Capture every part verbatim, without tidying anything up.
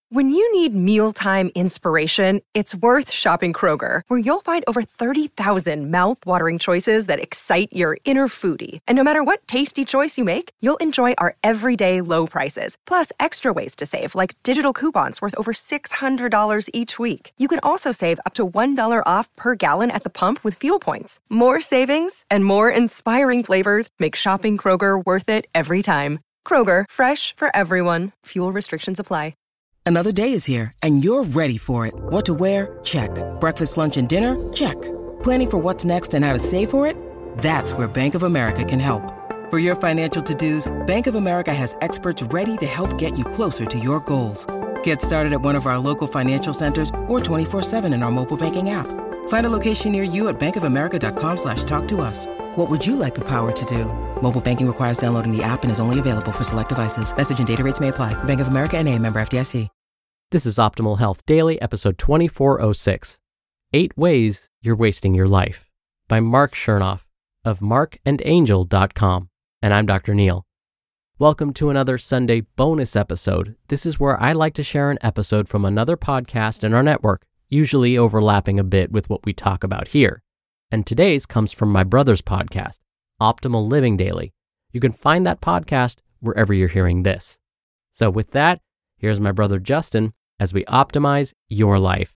When you need mealtime inspiration, it's worth shopping Kroger, where you'll find over thirty thousand mouth-watering choices that excite your inner foodie. And no matter what tasty choice you make, you'll enjoy our everyday low prices, plus extra ways to save, like digital coupons worth over six hundred dollars each week. You can also save up to one dollar off per gallon at the pump with fuel points. More savings and more inspiring flavors make shopping Kroger worth it every time. Kroger, fresh for everyone. Fuel restrictions apply. Another day is here, and you're ready for it. What to wear? Check. Breakfast, lunch, and dinner? Check. Planning for what's next and how to save for it? That's where Bank of America can help. For your financial to-dos, Bank of America has experts ready to help get you closer to your goals. Get started at one of our local financial centers or twenty-four seven in our mobile banking app. Find a location near you at bankofamerica.com slash talk to us. What would you like the power to do? Mobile banking requires downloading the app and is only available for select devices. Message and data rates may apply. Bank of America N A, member F D I C. This is Optimal Health Daily, episode twenty-four oh six, Eight Ways You're Wasting Your Life, by Mark Chernoff of mark and angel dot com. And I'm Doctor Neil. Welcome to another Sunday bonus episode. This is where I like to share an episode from another podcast in our network, usually overlapping a bit with what we talk about here. And today's comes from my brother's podcast, Optimal Living Daily. You can find that podcast wherever you're hearing this. So with that, here's my brother Justin as we optimize your life.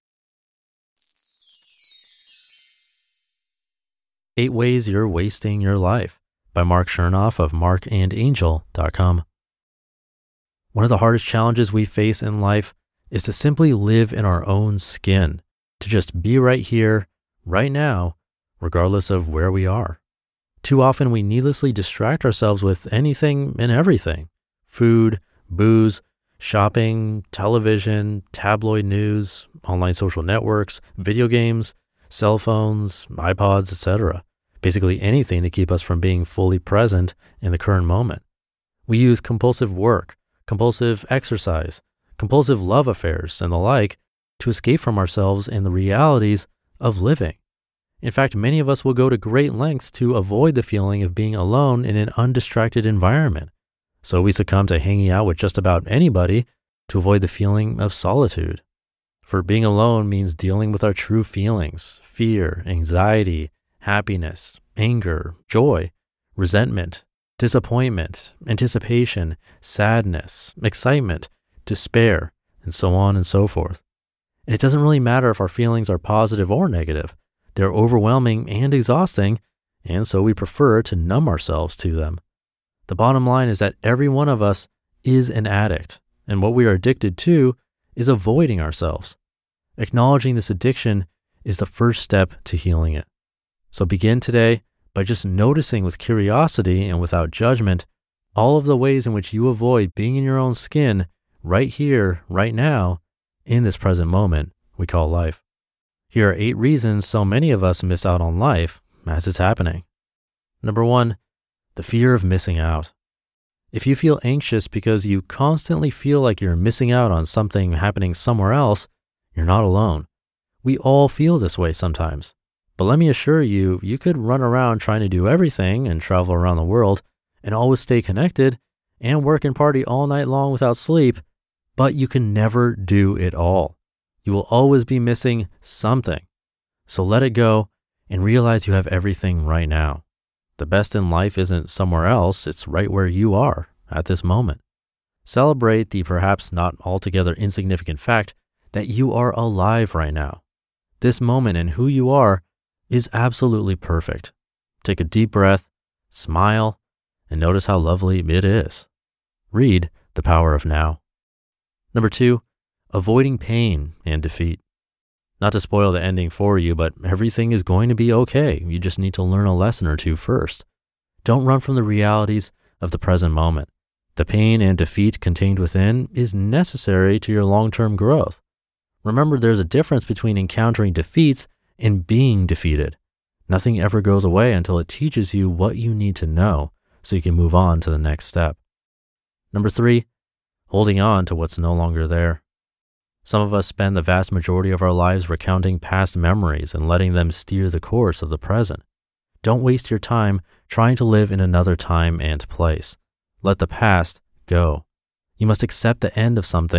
Eight Ways You're Wasting Your Life by Mark Chernoff of mark and angel dot com. One of the hardest challenges we face in life is to simply live in our own skin, to just be right here, right now, regardless of where we are. Too often we needlessly distract ourselves with anything and everything: food, booze, shopping, television, tabloid news, online social networks, video games, cell phones, iPods, et cetera. Basically anything to keep us from being fully present in the current moment. We use compulsive work, compulsive exercise, compulsive love affairs, and the like to escape from ourselves and the realities of living. In fact, many of us will go to great lengths to avoid the feeling of being alone in an undistracted environment. So we succumb to hanging out with just about anybody to avoid the feeling of solitude. For being alone means dealing with our true feelings: fear, anxiety, happiness, anger, joy, resentment, disappointment, anticipation, sadness, excitement, despair, and so on and so forth. And it doesn't really matter if our feelings are positive or negative. They're overwhelming and exhausting, and so we prefer to numb ourselves to them. The bottom line is that every one of us is an addict, and what we are addicted to is avoiding ourselves. Acknowledging this addiction is the first step to healing it. So begin today by just noticing with curiosity and without judgment all of the ways in which you avoid being in your own skin right here, right now, in this present moment we call life. Here are eight reasons so many of us miss out on life as it's happening. Number one, the fear of missing out. If you feel anxious because you constantly feel like you're missing out on something happening somewhere else, you're not alone. We all feel this way sometimes. But let me assure you, you could run around trying to do everything and travel around the world and always stay connected and work and party all night long without sleep, but you can never do it all. You will always be missing something. So let it go and realize you have everything right now. The best in life isn't somewhere else, it's right where you are at this moment. Celebrate the perhaps not altogether insignificant fact that you are alive right now. This moment and who you are is absolutely perfect. Take a deep breath, smile, and notice how lovely it is. Read The Power of Now. Number two, avoiding pain and defeat. Not to spoil the ending for you, but everything is going to be okay. You just need to learn a lesson or two first. Don't run from the realities of the present moment. The pain and defeat contained within is necessary to your long-term growth. Remember, there's a difference between encountering defeats and being defeated. Nothing ever goes away until it teaches you what you need to know so you can move on to the next step. Number three, holding on to what's no longer there. Some of us spend the vast majority of our lives recounting past memories and letting them steer the course of the present. Don't waste your time trying to live in another time and place. Let the past go. You must accept the end of something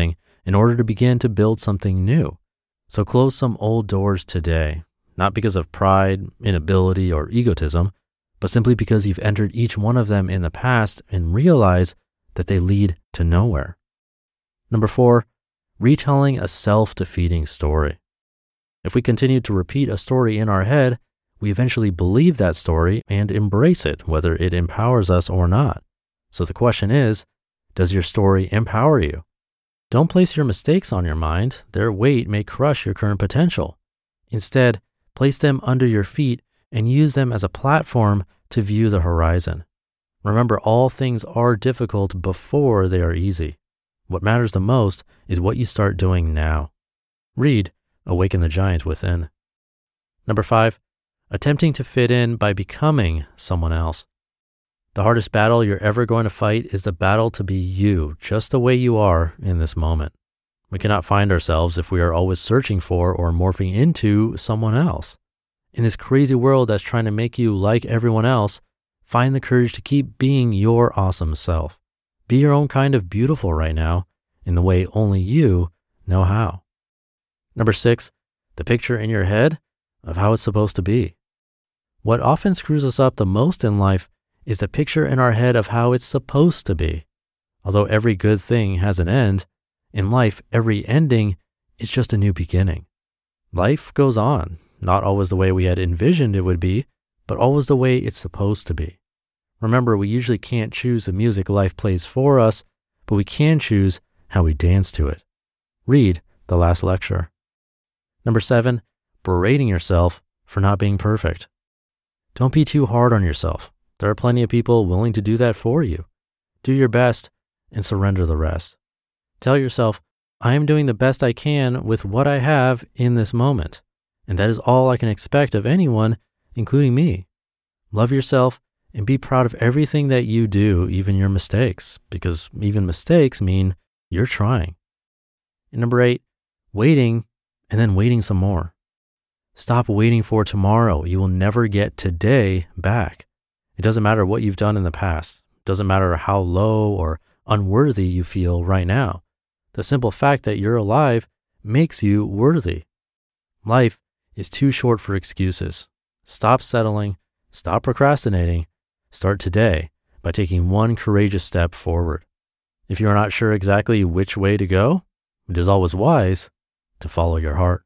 in order to begin to build something new. So close some old doors today, not because of pride, inability, or egotism, but simply because you've entered each one of them in the past and realize that they lead to nowhere. Number four, retelling a self-defeating story. If we continue to repeat a story in our head, we eventually believe that story and embrace it, whether it empowers us or not. So the question is, does your story empower you? Don't place your mistakes on your mind. Their weight may crush your current potential. Instead, place them under your feet and use them as a platform to view the horizon. Remember, all things are difficult before they are easy. What matters the most is what you start doing now. Read Awaken the Giant Within. Number five, attempting to fit in by becoming someone else. The hardest battle you're ever going to fight is the battle to be you, just the way you are in this moment. We cannot find ourselves if we are always searching for or morphing into someone else. In this crazy world that's trying to make you like everyone else, find the courage to keep being your awesome self. Be your own kind of beautiful right now in the way only you know how. Number six, the picture in your head of how it's supposed to be. What often screws us up the most in life is the picture in our head of how it's supposed to be. Although every good thing has an end, in life, every ending is just a new beginning. Life goes on, not always the way we had envisioned it would be, but always the way it's supposed to be. Remember, we usually can't choose the music life plays for us, but we can choose how we dance to it. Read The Last Lecture. Number seven, berating yourself for not being perfect. Don't be too hard on yourself. There are plenty of people willing to do that for you. Do your best and surrender the rest. Tell yourself, I am doing the best I can with what I have in this moment, and that is all I can expect of anyone, including me. Love yourself and be proud of everything that you do, even your mistakes, because even mistakes mean you're trying. And number eight, waiting and then waiting some more. Stop waiting for tomorrow. You will never get today back. It doesn't matter what you've done in the past. It doesn't matter how low or unworthy you feel right now. The simple fact that you're alive makes you worthy. Life is too short for excuses. Stop settling. Stop procrastinating. Start today by taking one courageous step forward. If you're not sure exactly which way to go, it is always wise to follow your heart.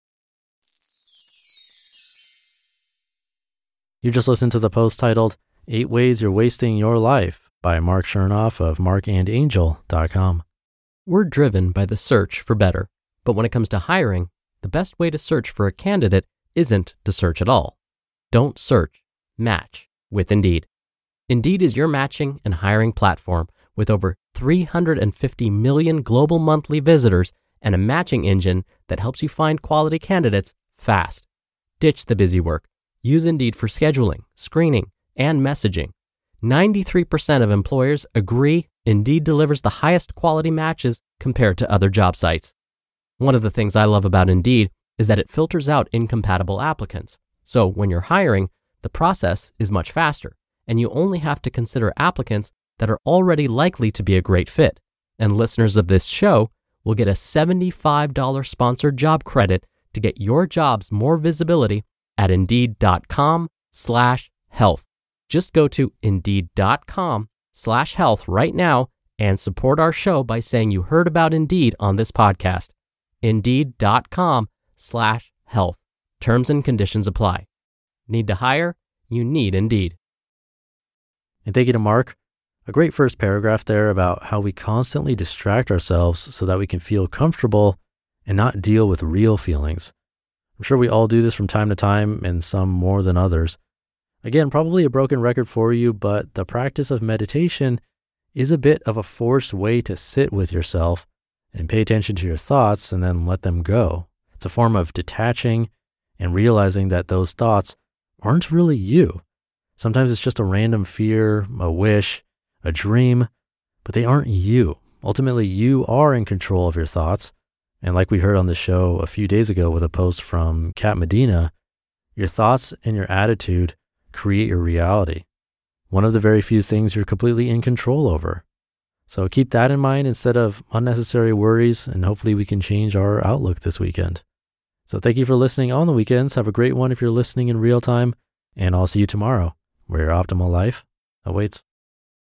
You just listened to the post titled, Eight Ways You're Wasting Your Life by Mark Chernoff of mark and angel dot com. We're driven by the search for better, but when it comes to hiring, the best way to search for a candidate isn't to search at all. Don't search, match with Indeed. Indeed is your matching and hiring platform with over three hundred fifty million global monthly visitors and a matching engine that helps you find quality candidates fast. Ditch the busy work. Use Indeed for scheduling, screening, and messaging. ninety-three percent of employers agree Indeed delivers the highest quality matches compared to other job sites. One of the things I love about Indeed is that it filters out incompatible applicants. So when you're hiring, the process is much faster, and you only have to consider applicants that are already likely to be a great fit. And listeners of this show will get a seventy-five dollars sponsored job credit to get your jobs more visibility at indeed.com slash health. Just go to indeed.com slash health right now and support our show by saying you heard about Indeed on this podcast. Indeed.com slash health. Terms and conditions apply. Need to hire? You need Indeed. And thank you to Mark. A great first paragraph there about how we constantly distract ourselves so that we can feel comfortable and not deal with real feelings. I'm sure we all do this from time to time, and some more than others. Again, probably a broken record for you, but the practice of meditation is a bit of a forced way to sit with yourself and pay attention to your thoughts and then let them go. It's a form of detaching and realizing that those thoughts aren't really you. Sometimes it's just a random fear, a wish, a dream, but they aren't you. Ultimately, you are in control of your thoughts. And like we heard on the show a few days ago with a post from Kat Medina, your thoughts and your attitude create your reality. One of the very few things you're completely in control over. So keep that in mind instead of unnecessary worries, and hopefully we can change our outlook this weekend. So thank you for listening on the weekends. Have a great one if you're listening in real time, and I'll see you tomorrow, where your optimal life awaits.